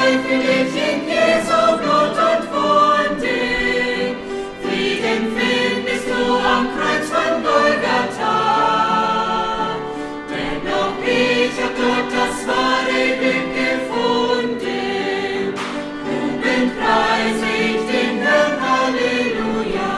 frei für dich in Jesu Blut und Wunden. Frieden findest du am Kreuz von Golgatha. Dennoch ich hab dort das wahre Glück gefunden. Jubelnd preise ich den Herrn, Halleluja.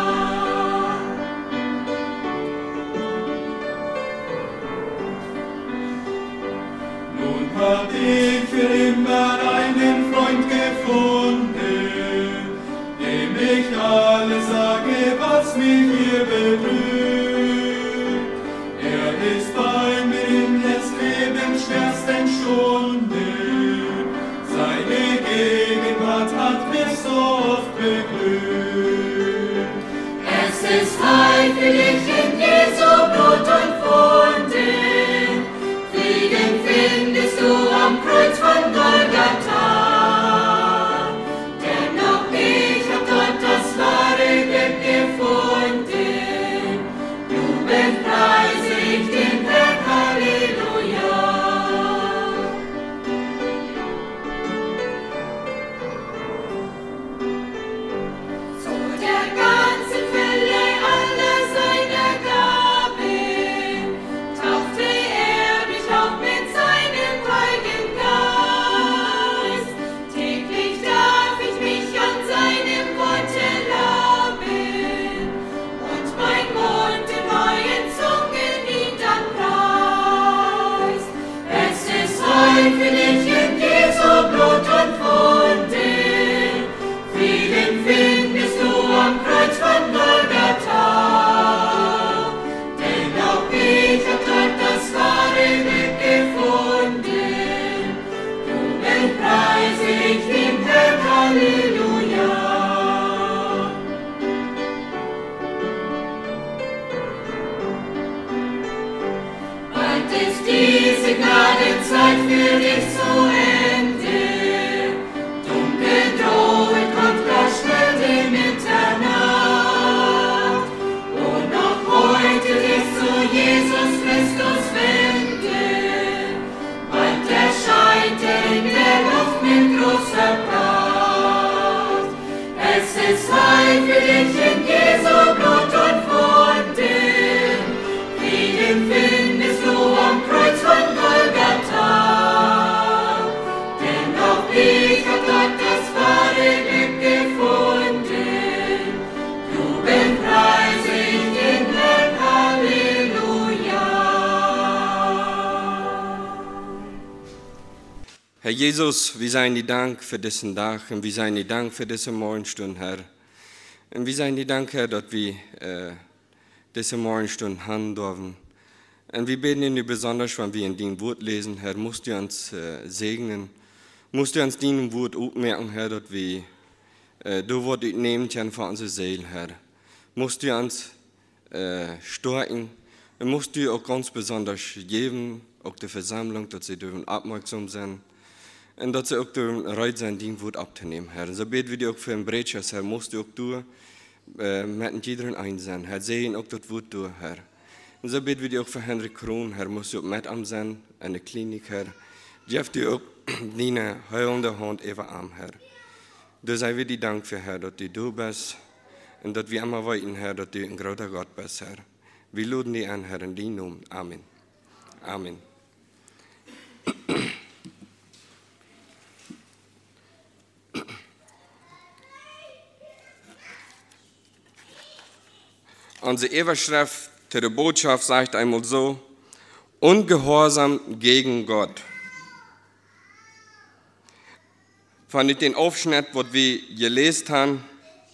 Nun hab ich für immer einen Freund gefunden, dem ich alles sage, was mich hier bedrückt. Er ist bei mir in des Lebens schwersten Stunden, seine Gegenwart hat mich so oft beglückt. Es ist frei für dich in Jesu Blut und Wunden. Frieden findest du am Kreuz von Golgatha. Dennoch ich hab dort das wahre Glück gefunden. Jubelnd preise ich den Herrn, Halleluja. Zu der ganzen Fülle aller seiner Gaben taufte er mich auch mit seinem Heiligen Geist. Täglich darf ich mich an seinem Worte laben und mein Mund in neuen Zungen ihn dann preist. Es ist frei für dich in Jesu Blut und Wunden. Frieden findest du am Kreuz von Golgatha. Dennoch ich hab dort das wahre Glück gefunden. Jubelnd preise ich den Herrn, Halleluja. Bald ist diese Gnadenzeit für dich zu Ende. Dunkel drohet kommt gar schnell die Mitternacht. Und noch heute dich zu Jesus Christus wende. Bald erscheint er in der Luft mit großer Pracht. Es ist frei für dich in Jesu Blut und Wunden. Frieden findest du am Kreuz von Golgatha. Dennoch ich hab dort das wahre Glück gefunden. Jubelnd preise ich den Herrn, Halleluja. Herr Jesus, wir seien dir Dank für diesen Tag und wir seien dir Dank für diese Morgenstunde, Herr. Und wir seien dir Dank, Herr, dass wir diese Morgenstunde haben dürfen. Und wir beten dir besonders, wenn wir in dein Wort lesen, Herr, musst du uns segnen, musst du uns dein Wort aufmerken, Herr, dass wir du Wort nehmen können für unsere Seele, Herr. Musst du uns stärken und musst du auch ganz besonders geben, auch der Versammlung, dass sie dürfen aufmerksam sein und dass sie auch dürfen bereit sein, dein Wort abzunehmen, Herr. Und so beten wir dir auch für den Bretscher, Herr, musst du auch du mit jedem einsehen, Herr, sehen auch das Wort durch, Herr. Und so beten wir dir auch für Henrik Krohn, Herr, musst du auch mit am sein, in der Klinik, Herr. Jeff dir auch deine heilende Hand über Arm, Herr. Da sei wir dir Dank für, Herr, dass du bist und dass wir immer weiten, Herr, dass du ein großer Gott bist, Herr. Wir laden dich an, Herr, in deinem Namen. Amen. Amen. Unsere Überschrift der Botschaft sagt einmal so: Ungehorsam gegen Gott. Von den Aufschnitt, was wir gelesen haben,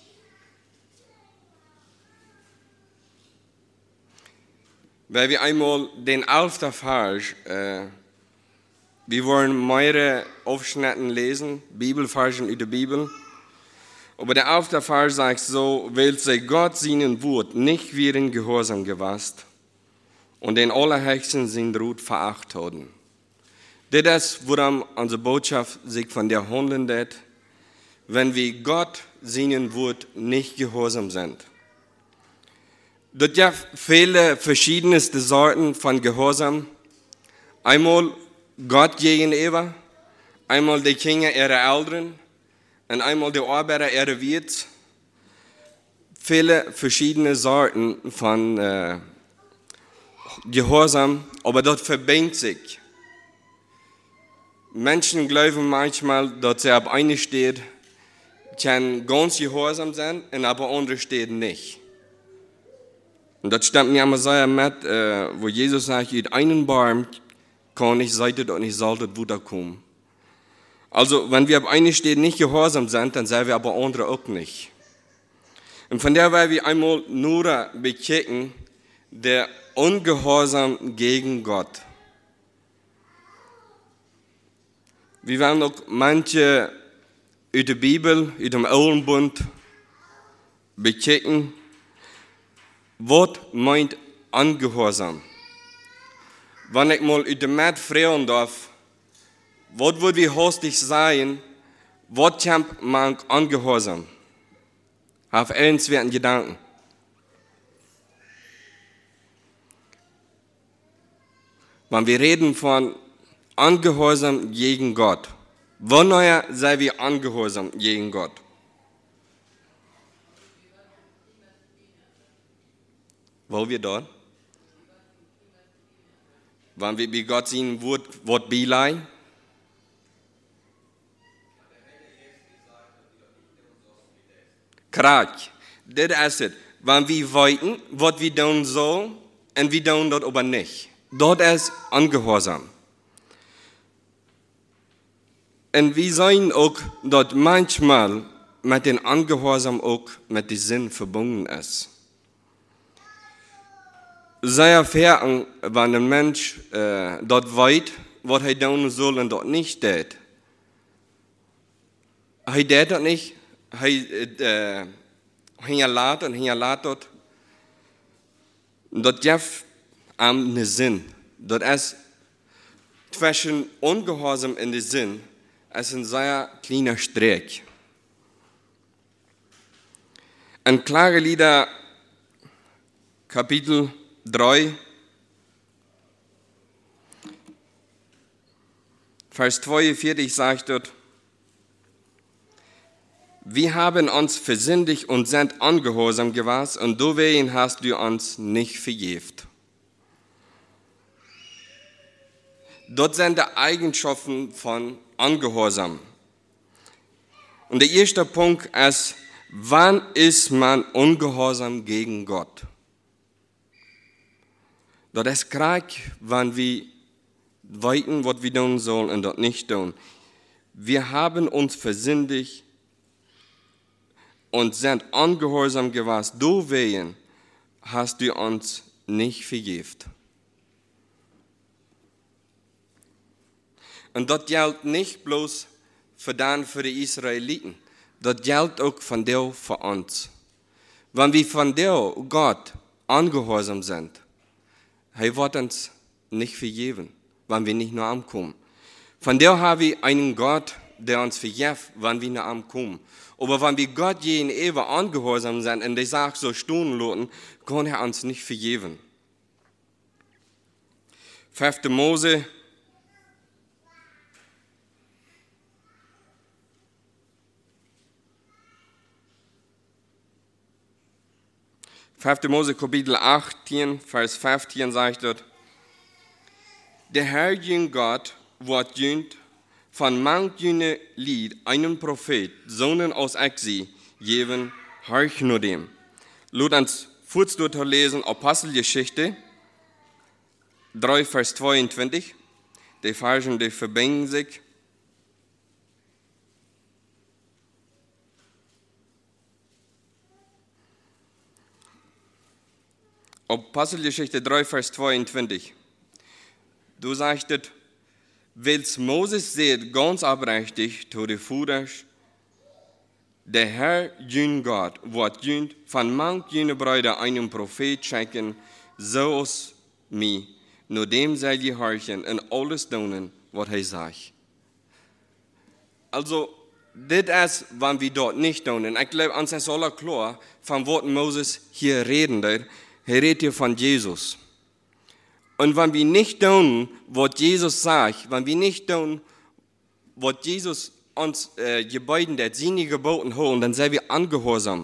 weil wir einmal den 11. Vers, wir wollen mehrere Aufschnitte lesen, Bibelversen in der Bibel. Aber der 11. Vers sagt so: weil sie Gott seinen Wort nicht wieder Gehorsam gewasst und den Allerhöchsten sein Ruht verachtet haben. Das ist, woran unsere Botschaft sich von der handelt, wenn wir Gott seinen Wort nicht gehorsam sind. Dort ja viele verschiedenste Sorten von Gehorsam. Einmal Gott gegenüber, einmal die Kinder ihre Eltern und einmal die Arbeiter ihre Wirt. Viele verschiedene Sorten von Gehorsam, aber dort verbindet sich. Menschen glauben manchmal, dass sie ab einer steht, kann ganz gehorsam sein, und aber andere steht nicht. Und das stimmt mir immer sehr mit, wo Jesus sagt, in einen Baum kann ich seitet und ich sollte wiederkommen. Also, wenn wir ab einer steht nicht gehorsam sind, dann sind wir aber andere auch nicht. Und von der werden wir einmal nur bekicken, der Ungehorsam gegen Gott. Wir werden auch manche aus der Bibel, aus dem Alten Bund bekicken, was meint Ungehorsam. Wenn ich mal aus dem Markt fragen darf, was würde wir hastig sein, was kommt man Ungehorsam? Auf einen Gedanken. Wenn wir reden von Ungehorsam gegen Gott, wonach sei wir ungehorsam gegen Gott? Wo wir dort? Wenn wir bei Gott sehen, Wort Bilei? Krak, das ist es. Wenn wir wollten, was wir tun sollen, und wir tun das aber nicht. Dort ist Ungehorsam. Und wir sehen auch, dass manchmal mit dem Ungehorsam auch mit dem Sinn verbunden ist. Sehr fern, wenn ein Mensch dort weiß, was er tun soll und dort nicht tut. Er tut das nicht, er hinterlässt und hinterlässt dort. Das gibt einen Sinn. Das ist zwischen Ungehorsam und dem Sinn ist ein sehr kleiner Streck. In Klagelieder Kapitel 3, Vers 42 sagt dort, wir haben uns versündigt und sind ungehorsam gewesen, und deswegen hast du uns nicht vergeben. Dort sind die Eigenschaften von Ungehorsam. Und der erste Punkt ist, wann ist man ungehorsam gegen Gott? Das ist gerade, wenn wir weiten, was wir tun sollen und das nicht tun. Wir haben uns versündigt und sind ungehorsam gewesen. Deswegen hast du uns nicht vergeben. Und das gilt nicht bloß für die Israeliten, das gilt auch von dir für uns. Wenn wir von dir, Gott, ungehorsam sind, er wird uns nicht vergeben, wenn wir nicht nach ihm kommen. Von dir haben wir einen Gott, der uns vergibt, wenn wir nach ihm kommen. Aber wenn wir Gott gegenüber ungehorsam sind und der sagt so Stunden lassen, kann er uns nicht vergeben. 5. Mose 5. Mose Kapitel 18, Vers 15 sagt dort, der Herr, jün Gott, wird jünt von manchen Lied einen Prophet, Sohnen aus Exil, geben, horch nur dem. Lass uns kurz dort lesen, Apostelgeschichte 3, Vers 22, die Versen, die verbinden sich. Apostelgeschichte 3, Vers 22. Du sagst, wils Moses seht ganz aufrichtig zu den Fudersch, der Herr, jün Gott, wird jün von manchen Brüdern einen Prophet schenken, so aus mir, nur dem soll je horchen und alles tun, was er sagt. Also, das ist, wenn wir dort nicht tun. Und ich glaube, uns ist alle klar, von was Moses hier reden wird. Er redet hier von Jesus. Und wenn wir nicht tun, was Jesus sagt, wenn wir nicht tun, was Jesus uns geboten hat, seine Geboten holen, dann sind wir angehorsam.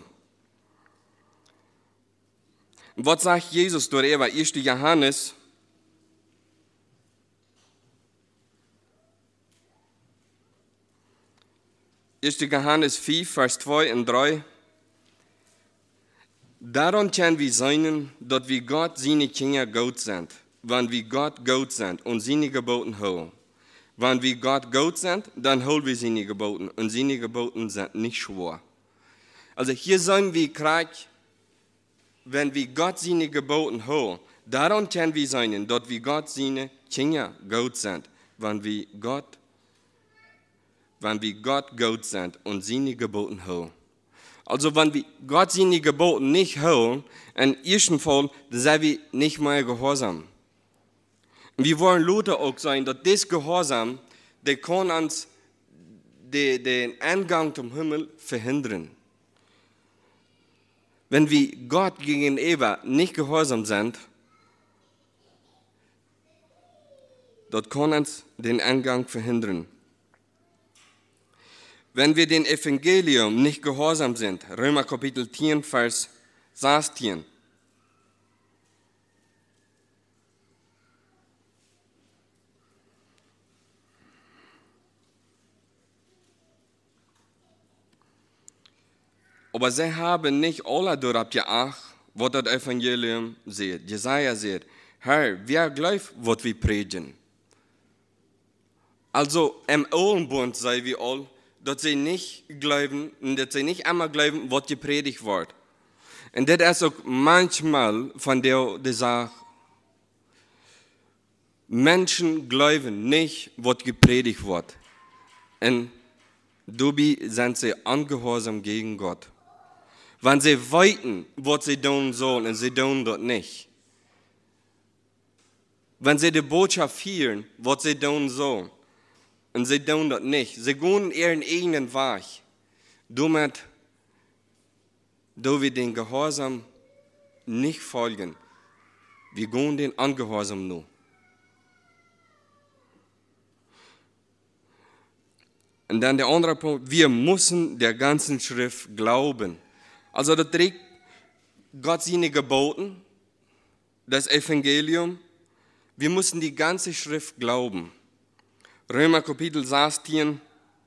Was sagt Jesus darüber? 1. Johannes 4, Vers 2 und 3. Daran können wir sein, dass wir Gott seine Kinder Gott sind, wenn wir Gott Gott sind und seine Geboten holen. Wenn wir Gott Gott sind, dann holen wir seine Geboten und seine Geboten sind nicht schwer. Also hier sagen wir gleich, wenn wir Gott seine Geboten holen, daran können wir sein, dass wir Gott seine Kinder Gott sind, wenn wir Gott Gott sind und seine Geboten holen. Also wenn wir Gott seine Geboten nicht holen, im ersten Fall, dann sind wir nicht mehr gehorsam. Wir wollen Leute auch sein, dass das Gehorsam, der kann uns den Eingang zum Himmel verhindern. Wenn wir Gott gegenüber nicht gehorsam sind, das kann uns den Eingang verhindern. Wenn wir dem Evangelium nicht gehorsam sind, Römer Kapitel 10, Vers 16. Aber sie haben nicht alle darauf geachtet, was das Evangelium sagt. Jesaja sagt, Herr, wer glaubt, was wir predigen? Also im Alten Bund sagen wir all, dass sie nicht glauben, dass sie nicht einmal glauben, was gepredigt wird. Und das ist auch manchmal von der Sache. Menschen glauben nicht, was gepredigt wird. Und dabei sind sie ungehorsam gegen Gott. Wenn sie weiten, was sie tun sollen, und sie tun das nicht. Wenn sie die Botschaft hören, was sie tun sollen, und sie tun das nicht. Sie gehen ihren eigenen Weg. Damit, da wir den Gehorsam nicht folgen, wir gehen den Ungehorsam nur. Und dann der andere Punkt, wir müssen der ganzen Schrift glauben. Also das trägt Gott seine Geboten, das Evangelium. Wir müssen die ganze Schrift glauben. Römer Kapitel 16,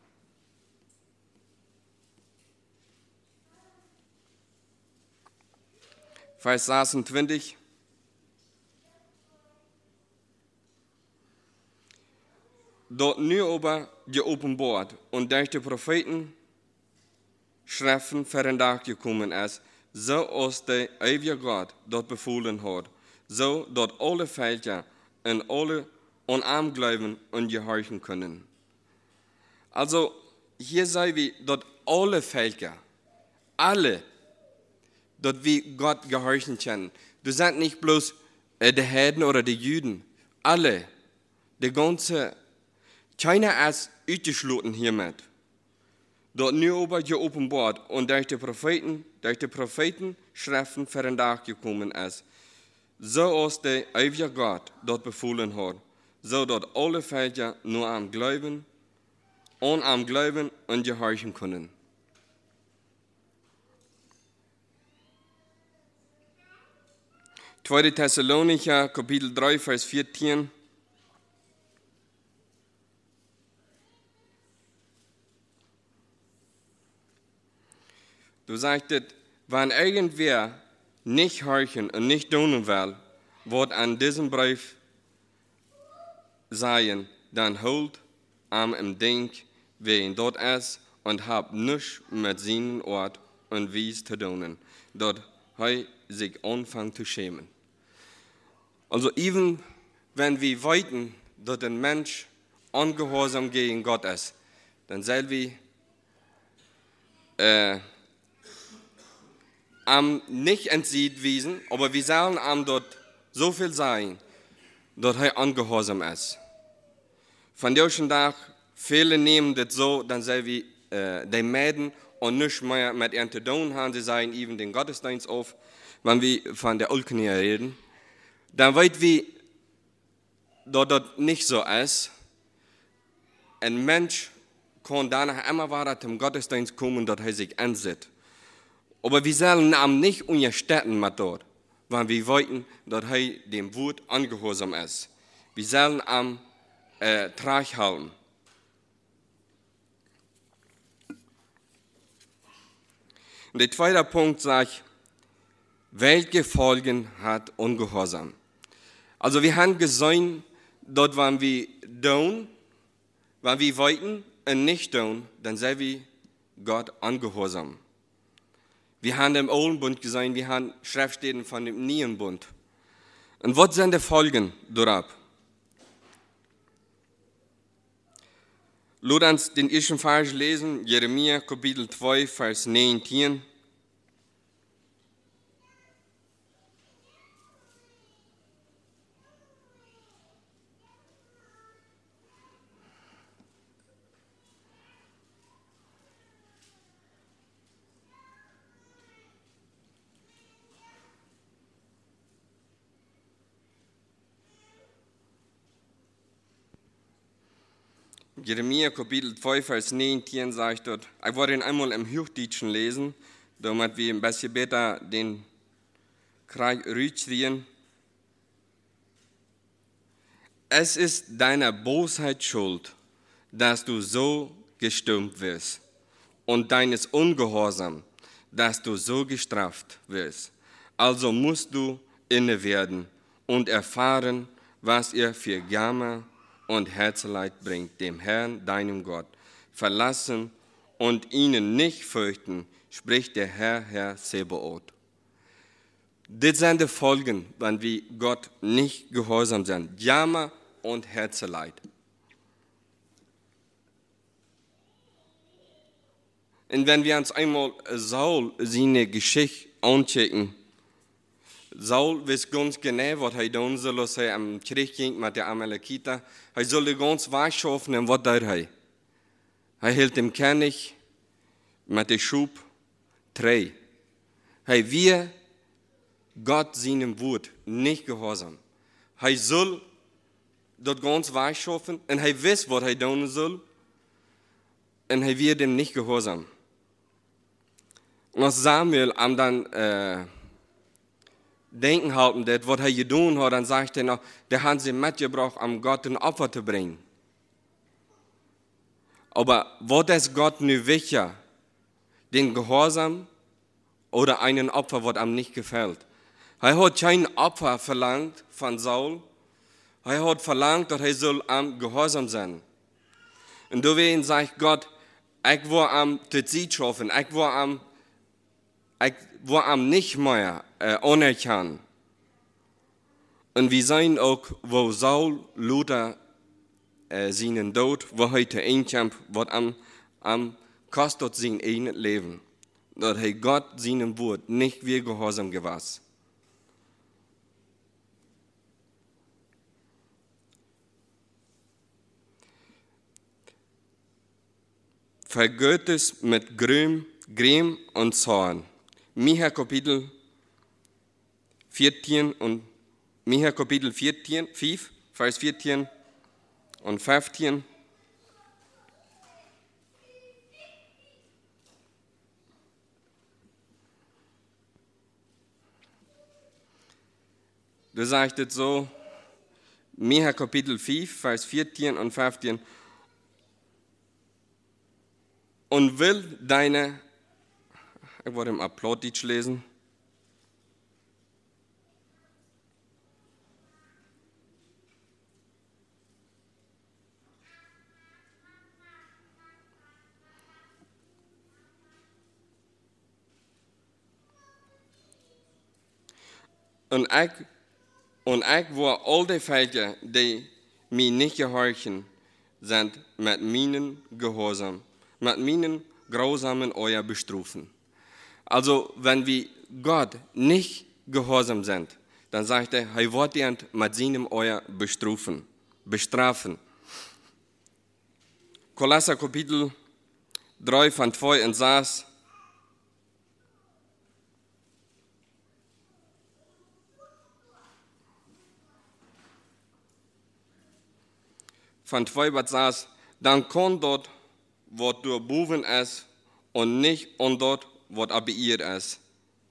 Vers 26. Dort nu aber geopenbart und durch die Propheten Schriften verwendet gekommen ist, so als der ewige Gott dort befohlen hat, so dort alle Völker und alle und am Glauben und gehorchen können. Also hier sagen wir, dass alle Völker, alle, dass wir Gott gehorchen können. Du sagst nicht bloß die Heiden oder die Juden, alle, die ganze, keiner ist ausgeschlossen hiermit. Dort nu aber geopenbart und durch die Propheten Schriften verwendet gekommen ist, so als der ewige Gott dort befohlen hat, so dass alle Völker nur am Glauben und gehorchen können. Zweite Thessalonicher, Kapitel 3, Vers 14. Du sagtest, wenn irgendwer nicht horchen und nicht tun will, wird an diesem Brief sein, dann holt am im Denk, wer ihn dort ist, und habt nichts mit seinem Ort und Wies zu tun, dort er sich anfängt zu schämen. Also even wenn wir weiten, dass ein Mensch ungehorsam gegen Gott ist, dann sollen wir nicht entsieht wiesen, aber wir sollen am dort so viel sein, dass er ungehorsam ist. Von diesem Tag, viele nehmen das so, dann sollen wir die Mäden und nicht mehr mit ihnen zu tun haben, sie sagen eben den Gottesdienst auf, wenn wir von der Ulknie reden. Dann weit wie, dass das nicht so ist. Ein Mensch kann danach immer weiter zum Gottesdienst kommen, dass er sich ansetzt. Aber wir sollen ihm nicht unterstützen mit dort, weil wir wollten, dass er dem Wort angehorsam ist. Wir sollen ihm Trag halten. Und der zweite Punkt sagt, welche Folgen hat Ungehorsam? Also wir haben gesehen, dort waren wir tun, wenn wir wollten und nicht tun, dann sind wir Gott ungehorsam. Wir haben im Alten Bund gesehen, wir haben Schriftstellen von dem Neuen Bund. Und was sind die Folgen darauf? Lass uns den ersten Vers lesen, Jeremia Kapitel 2, Vers 19. Jeremia Kapitel 2, Vers 19 sagt dort, ich wollte ihn einmal im Hochdeutschen lesen, damit wir ein bisschen besser den Krieg rühren. Es ist deine Bosheit schuld, dass du so gestürmt wirst, und deines Ungehorsam, dass du so gestraft wirst. Also musst du inne werden und erfahren, was ihr für Jammer und Herzeleid bringt, dem Herrn, deinem Gott. Verlassen und ihnen nicht fürchten, spricht der Herr Sebaoth. Das sind die Folgen, wenn wir Gott nicht gehorsam sind. Jammer und Herzeleid. Und wenn wir uns einmal Saul seine Geschichte anschauen, Saul weiß ganz genau, was er tun soll, als er am Krieg ging mit der Amalekiter. Er soll ganz weit schaffen, und was tut er? Er hielt dem König mit dem Schub treu. Er will Gott seinem Wort nicht gehorsam. Er soll dort ganz weit schaffen, und er weiß, was er tun soll, und er wird dem nicht gehorsam. Und als Samuel am dann denken halten, das, was er getan hat, dann sagt er noch, der hat sie mitgebracht, um Gott ein Opfer zu bringen. Aber was ist Gott nur wichtiger? Den Gehorsam oder einen Opfer, was ihm nicht gefällt? Er hat kein Opfer verlangt von Saul. Er hat verlangt, dass er soll am Gehorsam sein. Und deswegen sagt Gott, ich will am Zeit schaffen, ich will am nicht mehr anerkennen. Und wir sehen auch, wo Saul Luther seinen Tod, wo heute einkämpft, was am kostet sein eigenes Leben. Dass er Gott seinem Wort nicht wie gehorsam gewesen. Vergöt es mit Grimm und Zorn. Micha Kapitel 14 und Micha Kapitel 14, 5, Vers 14 und 15. Da sagt es so, Micha Kapitel 5, Vers 14 und 15. Und will deine, ich wollte im Upload lesen. Und ich will all die Völker, die mir nicht gehorchen, sind mit meinen Gehorsam, mit meinen grausamen Euer bestrufen. Also, wenn wir Gott nicht gehorsam sind, dann sagt er wird ihn mit seinem Euer bestrafen. Kolosser Kapitel 3 von 2 und 6. Von 2 bis 6, dann kann dort was durch boven ist und nicht und dort, was aber ihr ist.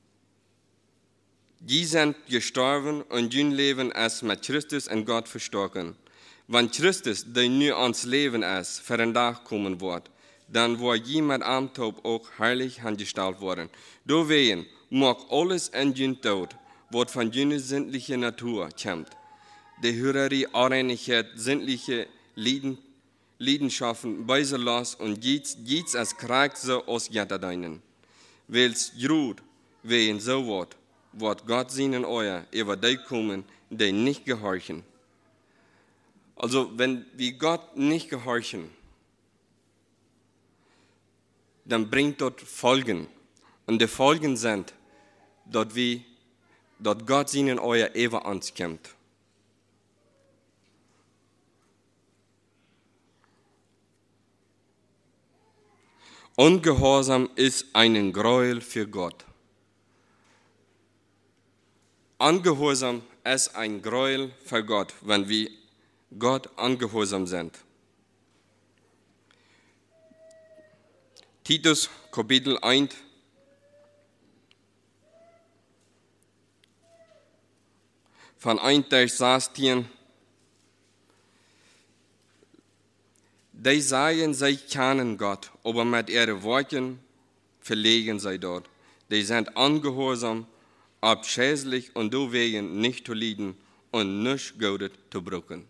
Die sind gestorben und ihr Leben ist mit Christus und Gott verstocken. Wenn Christus, der nu ans Leben ist, für den Tag kommen wird, dann wird je mit Amtop auch herrlich angestellt worden. Deswegen mag alles in jün Tod, was von jüner sinnlicher Natur kommt. Die Hörerei, Unreinigkeit, sinnliche Leidenschaften, Beise los und jedes als Krieg so aus Jatadeinen. Weil's Jud, wehen so wird Gott seinen euer über die kommen, die nicht gehorchen. Also, wenn wir Gott nicht gehorchen, dann bringt dort Folgen. Und die Folgen sind, dass Gott seinen euer über uns kommt. Ungehorsam ist ein Gräuel für Gott. Ungehorsam ist ein Gräuel für Gott, wenn wir Gott ungehorsam sind. Titus Kapitel 1, von 1 bis 16. Die sagen, sie kennen Gott, aber mit ihren Worten verlegen sie dort. Die sind ungehorsam, abscheulich und deswegen nicht zu leiden und nicht Gutes zu brauchen.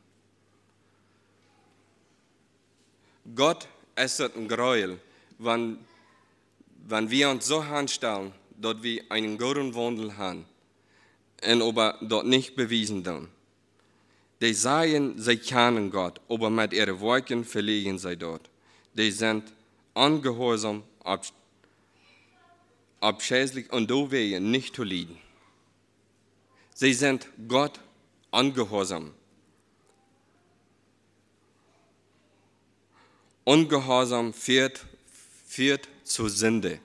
Gott ist ein Gräuel, wenn wir uns so anstellen, dass wir einen guten Wandel haben und aber dort nicht bewiesen haben. Die sagen, sie kennen Gott, aber mit ihren Worten verlegen sie dort. Die sind ungehorsam, abscheulich und deswegen nicht zu leiden. Sie sind Gott ungehorsam. Ungehorsam führt zur Sünde.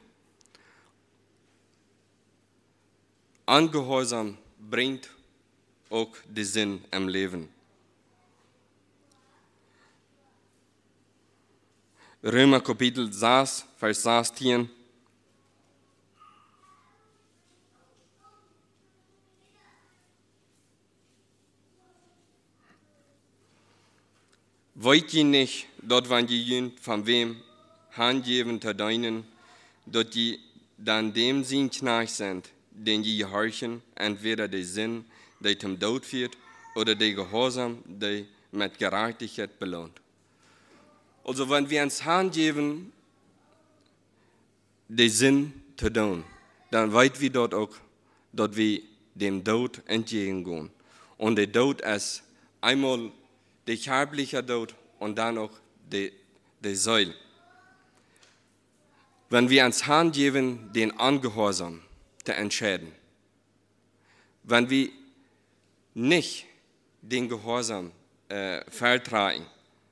Ungehorsam bringt auch den Sinn im Leben. Römer Kapitel 6, Vers 16. Wollt ihr nicht, dort wann die jünt von wem handgeben zu deinen, dort die dann dem Sinn Knecht sind, den die gehorchen, entweder der Sinn, der zum Tod führt, oder der Gehorsam, der mit Gerechtigkeit belohnt. Also wenn wir uns handgeben, den Sinn zu tun, dann weit wir dort auch, dass wir dem Tod entgegengehen. Und der Tod ist einmal der sterbliche Tod und dann auch der Säule. Wenn wir uns handgeben, den Ungehorsam zu entscheiden, wenn wir nicht den Gehorsam vertragen,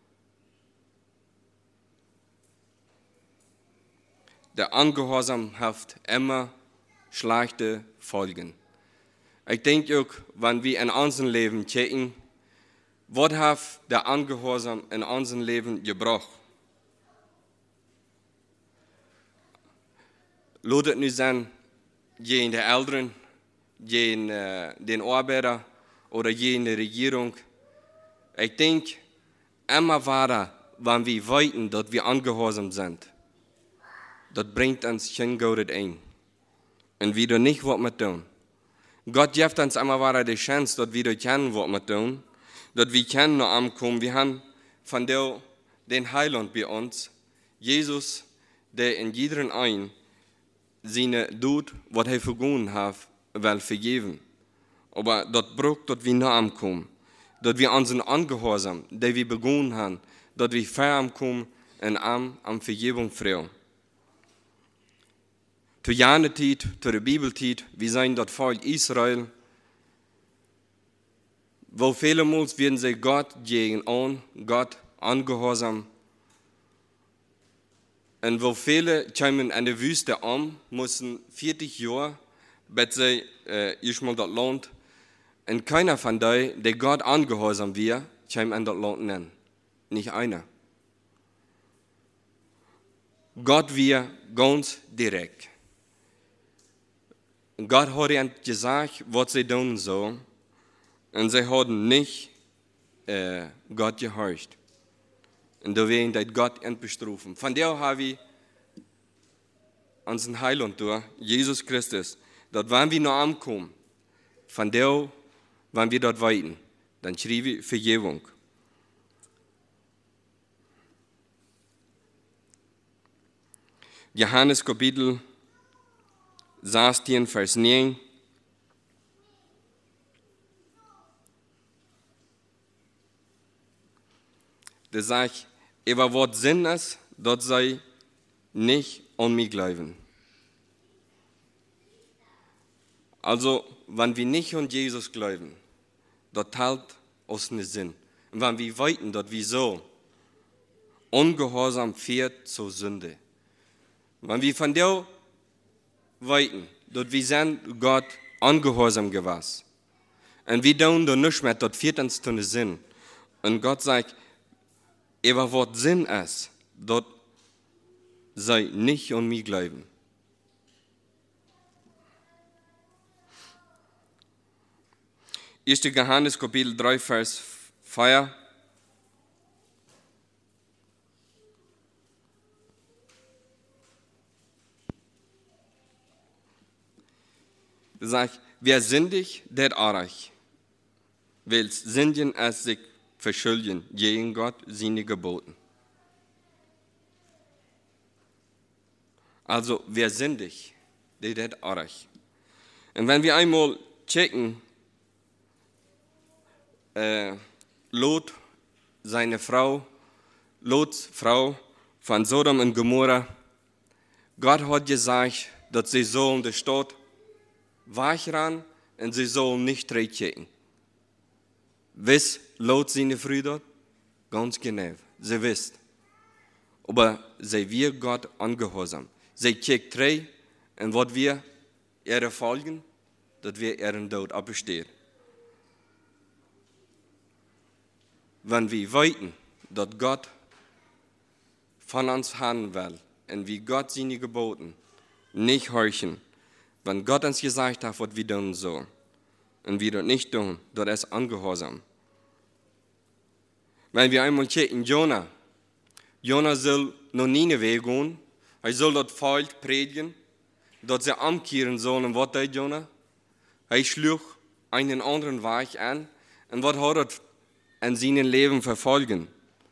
der Ungehorsam hat immer schlechte Folgen. Ich denke auch, wenn wir in unserem Leben checken, was hat der Ungehorsam in unserem Leben gebracht? Lodet nicht sein, gegen die Eltern, gegen den Arbeiter oder gegen die Regierung. Ich denke, immer weiter, wenn wir weiten, dass wir ungehorsam sind, das bringt uns kein Gutes ein. Und wir tun nicht, was wir tun. Gott gibt uns immer weiter die Chance, dass wir kennen, was wir tun. Dass wir können noch ankommen. Wir haben von den Heiland bei uns, Jesus, der in jedem ein seine Tod, was er vergeben hat, will vergeben. Aber das braucht, dass wir noch ankommen. Dass wir unseren Ungehorsam, den wir begonnen haben, dass wir fernkommen und am Vergebung freuen. Zu jener Zeit, zu der Bibelzeit, wir sind das Volk Israel, wo viele Mal werden sie Gott gegen Gott ungehorsam. Und wo viele kommen in der Wüste müssen 40 Jahre, bis sie erstmal das Land. Und keiner von denen, der Gott ungehorsam wird, kommt in das Land nennen. Nicht einer. Gott wir ganz direkt. Gott hat ihnen gesagt, was sie tun sollen. Und sie haben nicht Gott gehorcht. Und da werden sie Gott bestrafen. Von der haben wir unseren Heiland durch, Jesus Christus. Dort waren wir noch ankommen. Von der, wenn wir dort weiten, dann schrieb wir Vergebung. Johannes Kapitel 16, Vers 9. Der sagt, aber was Sinn ist, dort sei nicht an mich glauben. Also, wenn wir nicht an Jesus glauben, dort halt uns nicht Sinn. Und wenn wir weiten, dort wieso ungehorsam führt zur Sünde. Wenn wir von der weiten, dort wir sind Gott ungehorsam gewesen. Und wir tun da nicht mehr, dort führt uns zu Sinn. Und Gott sagt, aber was Sinn ist, dort sei nicht an mich glauben. Erste Johannes Kapitel 3, Vers 4. Er sagt, wer sündigt, der arg. Weil sündigen es sich verschulden gegen Gott seine Geboten. Also, wer sündigt, der arg. Und wenn wir einmal checken, Lot, seine Frau, Lots Frau von Sodom und Gomorra, Gott hat gesagt, dass sie sollen die Stadt wegrennen und sie sollen nicht zurückkehren. Wisst Lot seine Frau dort? Ganz genau, sie wisst. Aber sie wird Gott ungehorsam. Sie kickt zurück und was wir ihre folgen, dass wir ihren Tod abbestehen. Wenn wir weiten, dass Gott von uns haben will und wie Gott seine Geboten nicht horchen, wenn Gott uns gesagt hat, was wir tun sollen, und wir das nicht tun, das ist ungehorsam. Wenn wir einmal checken, Jonah soll nach Nineveh gehen, er soll dort Volk predigen, dass sie umkehren sollen. Und was tut Jonah? Er schlug einen anderen Weg an, und was hat er in seinem Leben verfolgen?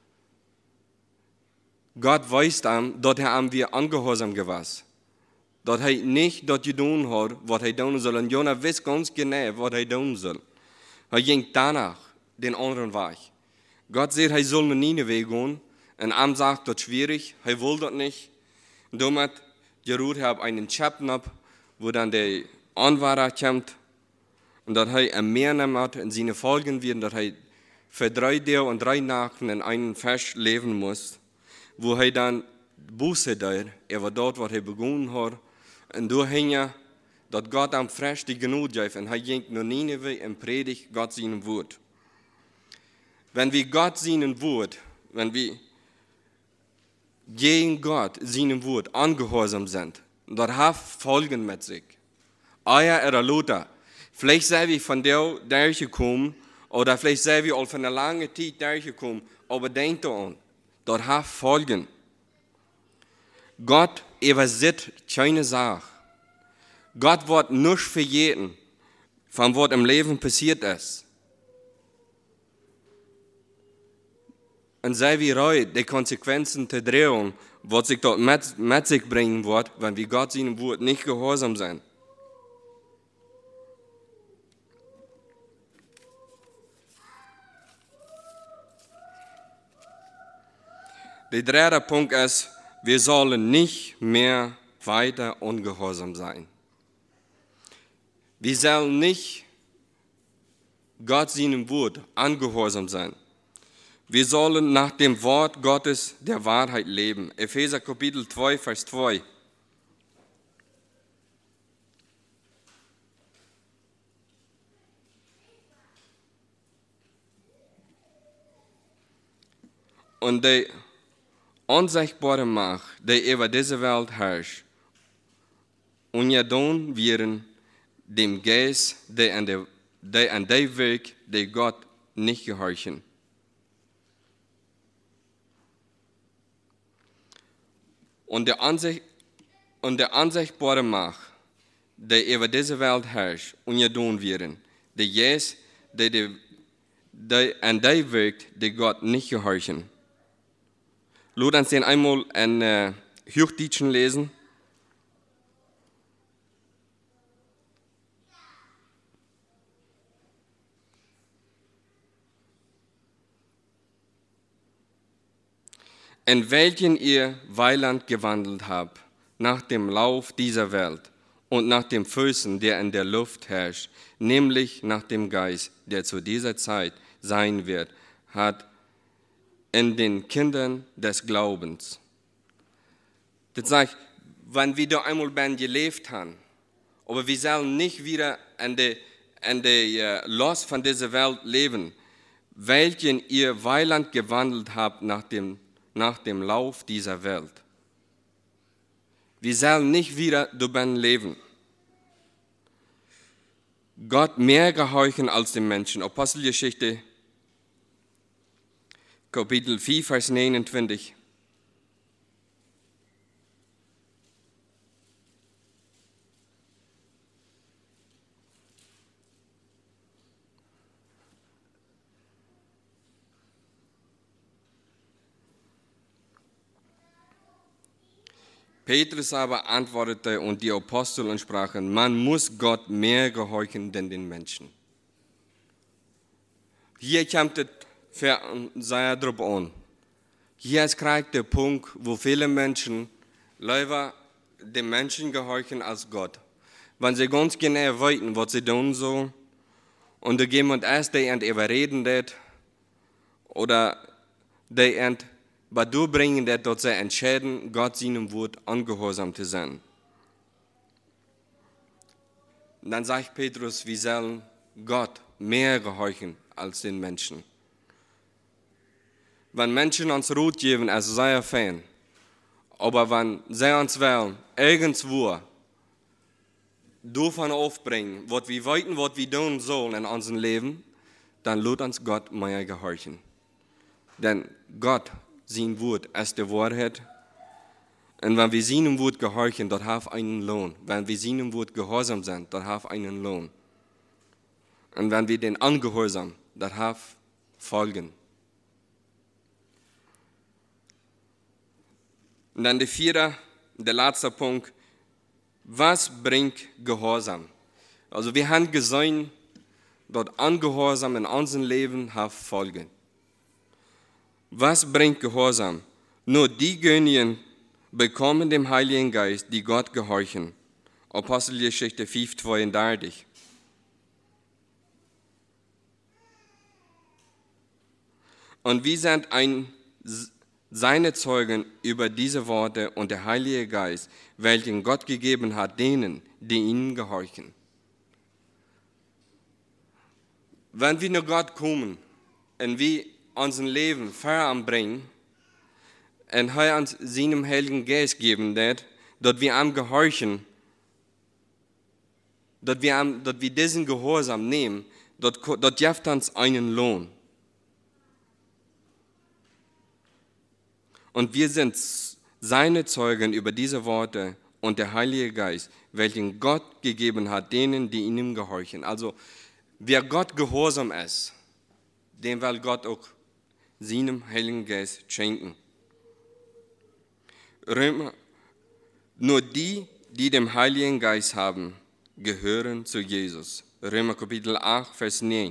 Gott weiß ihm, dass er wir ungehorsam gewesen. Dass er nicht das getan hat, was er tun soll. Und Jonah weiß ganz genau, was er tun soll. Er ging danach den anderen Weg. Gott sagt, er soll nach Nineveh gehen. Und er sagt, das ist schwierig, er will das nicht. Und damit geruht er einen Chapter ab, wo dann der Anwahrer kommt. Und dass er ein Meer nimmt und seine Folgen wird, dass er für 3 Tage und 3 Nachten in einem Fisch leben muss, wo er dann Buße tut, über dort, was er begonnen hat. Und durch ihn, dass Gott am frisch die Genug gibt, und er ging nach Nineveh und predigt Gott seinen Wort. Wenn wir Gott seinen Wort, wenn wir gegen Gott seinem Wort ungehorsam sind, das hat Folgen mit sich. Eier oder Luther, vielleicht sind wir von der durchgekommen, oder vielleicht sind wir auch von einer langen Zeit durchgekommen, aber denkt daran, das hat Folgen. Gott übersieht keine Sache. Gott wird nicht vergessen, von was im Leben passiert ist. Und sei wir reut, die Konsequenzen zu drehen, was sich dort mit sich bringen wird, wenn wir Gott seinem Wort nicht gehorsam sind. Der 3. Punkt ist, wir sollen nicht mehr weiter ungehorsam sein. Wir sollen nicht Gott seinem Wort ungehorsam sein. Wir sollen nach dem Wort Gottes der Wahrheit leben. Epheser Kapitel 2, Vers 2. Und die onzichtbare Macht, die über diese Welt herrscht, unterdon wären dem Geist, der an der Weg, der Gott nicht gehorchen. Und der unsichtbare Macht, der über diese Welt herrscht, unterdon wären der Geist, der an der Weg, der Gott nicht gehorchen. Lass uns den einmal in Hochdeutschen lesen. In welchen ihr Weiland gewandelt habt, nach dem Lauf dieser Welt und nach dem Füßen, der in der Luft herrscht, nämlich nach dem Geist, der zu dieser Zeit sein wird, hat in den Kindern des Glaubens. Das sagt, wenn wir da einmal gelebt haben, aber wir sollen nicht wieder an der Los von dieser Welt leben, welchen ihr Weiland gewandelt habt nach dem Lauf dieser Welt. Wir sollen nicht wieder darin leben. Gott mehr gehorchen als den Menschen. Apostelgeschichte, Kapitel 4, Vers 29. Petrus aber antwortete und die Apostel sprachen, man muss Gott mehr gehorchen denn den Menschen. Hier kommt es sehr drauf an. Hier ist gerade der Punkt, wo viele Menschen lieber den Menschen gehorchen als Gott. Wenn sie ganz genau wissen, was sie tun sollen, und da jemand erst, der überreden wird, oder der dazu bringen, dass sie entscheiden, Gott seinem Wort ungehorsam zu sein. Und dann sagt Petrus, wir sollen Gott mehr gehorchen als den Menschen. Wenn Menschen uns Ruhe geben, ist sehr fein. Aber wenn sie uns wollen, irgendwo davon aufbringen, was wir wollten, was wir tun sollen in unserem Leben, dann lasst uns Gott mehr gehorchen. Denn Gott, sein Wort, ist die Wahrheit. Und wenn wir seinem Wort gehorchen, das hat einen Lohn. Wenn wir seinem Wort gehorsam sind, das hat einen Lohn. Und wenn wir den ungehorsam, das hat Folgen. Und dann der letzte Punkt. Was bringt Gehorsam? Also wir haben gesehen, dass Ungehorsam in unserem Leben hat Folgen. Was bringt Gehorsam? Nur diejenigen bekommen den Heiligen Geist, die Gott gehorchen. Apostelgeschichte 5,32. Und wir sind seine Zeugen über diese Worte und der Heilige Geist, welchen Gott gegeben hat, denen, die ihm gehorchen. Wenn wir nach Gott kommen und wir unser Leben voranbringen und er uns seinem Heiligen Geist geben wird, dass wir ihm gehorchen, dass wir diesen Gehorsam nehmen, das gibt uns einen Lohn. Und wir sind seine Zeugen über diese Worte und der Heilige Geist, welchen Gott gegeben hat, denen, die ihm gehorchen. Also, wer Gott gehorsam ist, dem will Gott auch seinem Heiligen Geist schenken. Nur die, die den Heiligen Geist haben, gehören zu Jesus. Römer Kapitel 8, Vers 9.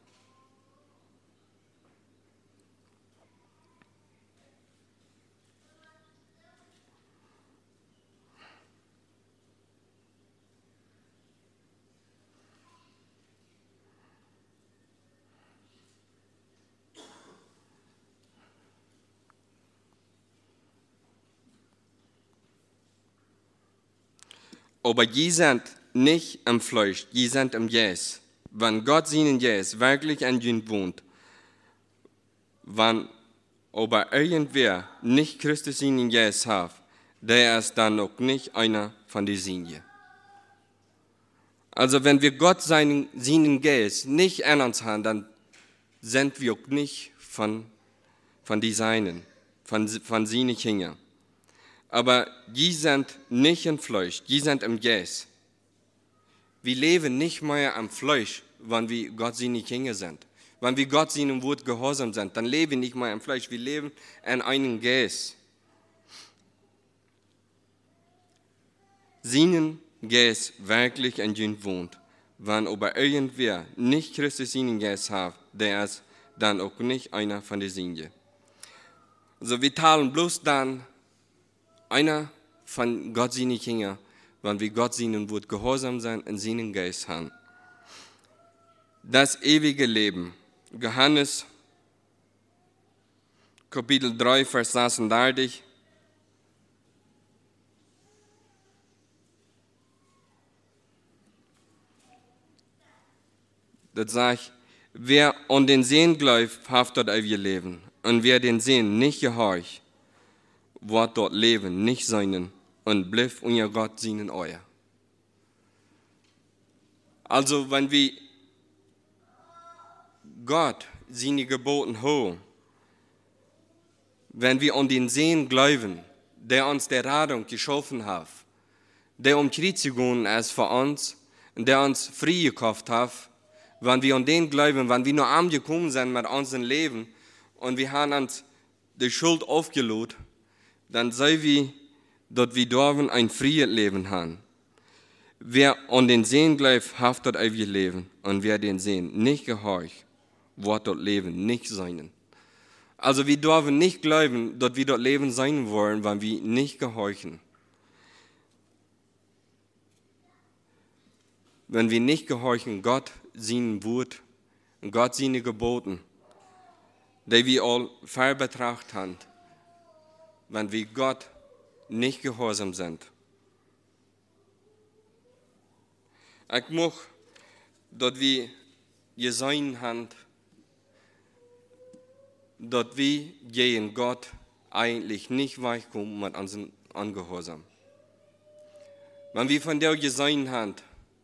Aber die sind nicht im Fleisch, die sind im Geist. Wenn Gott seinen Geist wirklich an ihnen wohnt, wenn aber irgendwer nicht Christus in Jesus hat, der ist dann auch nicht einer von den Seinen. Also wenn wir Gott seinen Geist nicht in uns haben, dann sind wir auch nicht von den Seinen, von seinen Kindern. Aber die sind nicht im Fleisch, die sind im Geist. Wir leben nicht mehr am Fleisch, wenn wir Gott seine Kinder sind. Wenn wir Gott seinem Wort gehorsam sind, dann leben wir nicht mehr im Fleisch, wir leben in einem Geist. Seinen Geist wirklich in uns wohnt. Wenn aber irgendwer nicht Christus seinen Geist hat, der ist dann auch nicht einer von den Seinen. Also wir teilen bloß dann einer von Gott seinen Kindern, wenn wir Gott seinem Wort gehorsam sind und seinen Geist haben. Das ewige Leben. Johannes, Kapitel 3, Vers 36. Das sagt, wer an den Sehen glaubt, hat dort ewige Leben. Und wer den Sehen nicht gehorcht, wird dort leben, nicht seinen, und bleibt unser Gott seinen euer. Also, wenn wir Gott seine Geboten hören, wenn wir an den Sehen glauben, der uns der Rettung geschaffen hat, der Krieg gegangen ist für uns und der uns frei gekauft hat, wenn wir an den glauben, wenn wir nur angekommen sind mit unserem Leben und wir haben uns die Schuld aufgeladen, dann sei wir, dass wir dürfen ein freies Leben haben. Wer an den Sehen glaubt, hat dort ewig Leben. Und wer den Sehen nicht gehorcht, wird dort Leben nicht sein. Also wir dürfen nicht glauben, dass wir dort Leben sein wollen, wenn wir nicht gehorchen. Wenn wir nicht gehorchen, Gott seinen Wort und Gott seine Geboten, die wir all fair betrachtet haben, wenn wir Gott nicht gehorsam sind. Ich möchte, dass wir gesehen haben, dass wir gegen Gott eigentlich nicht weichkommen mit unserem Ungehorsam. Wenn wir von der gesehen haben,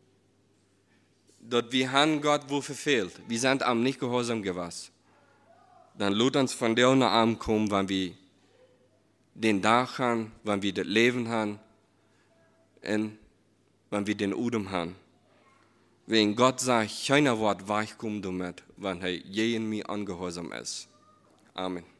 dass wir haben Gott wo verfehlt, wir sind am nicht gehorsam gewesen, dann lasst uns von der nach Arm kommen, wenn wir den Tag haben, wenn wir das Leben haben und wenn wir den Udem haben. Wenn Gott sagt, keiner wird weichkommen damit, wenn er gegen mich ungehorsam ist. Amen.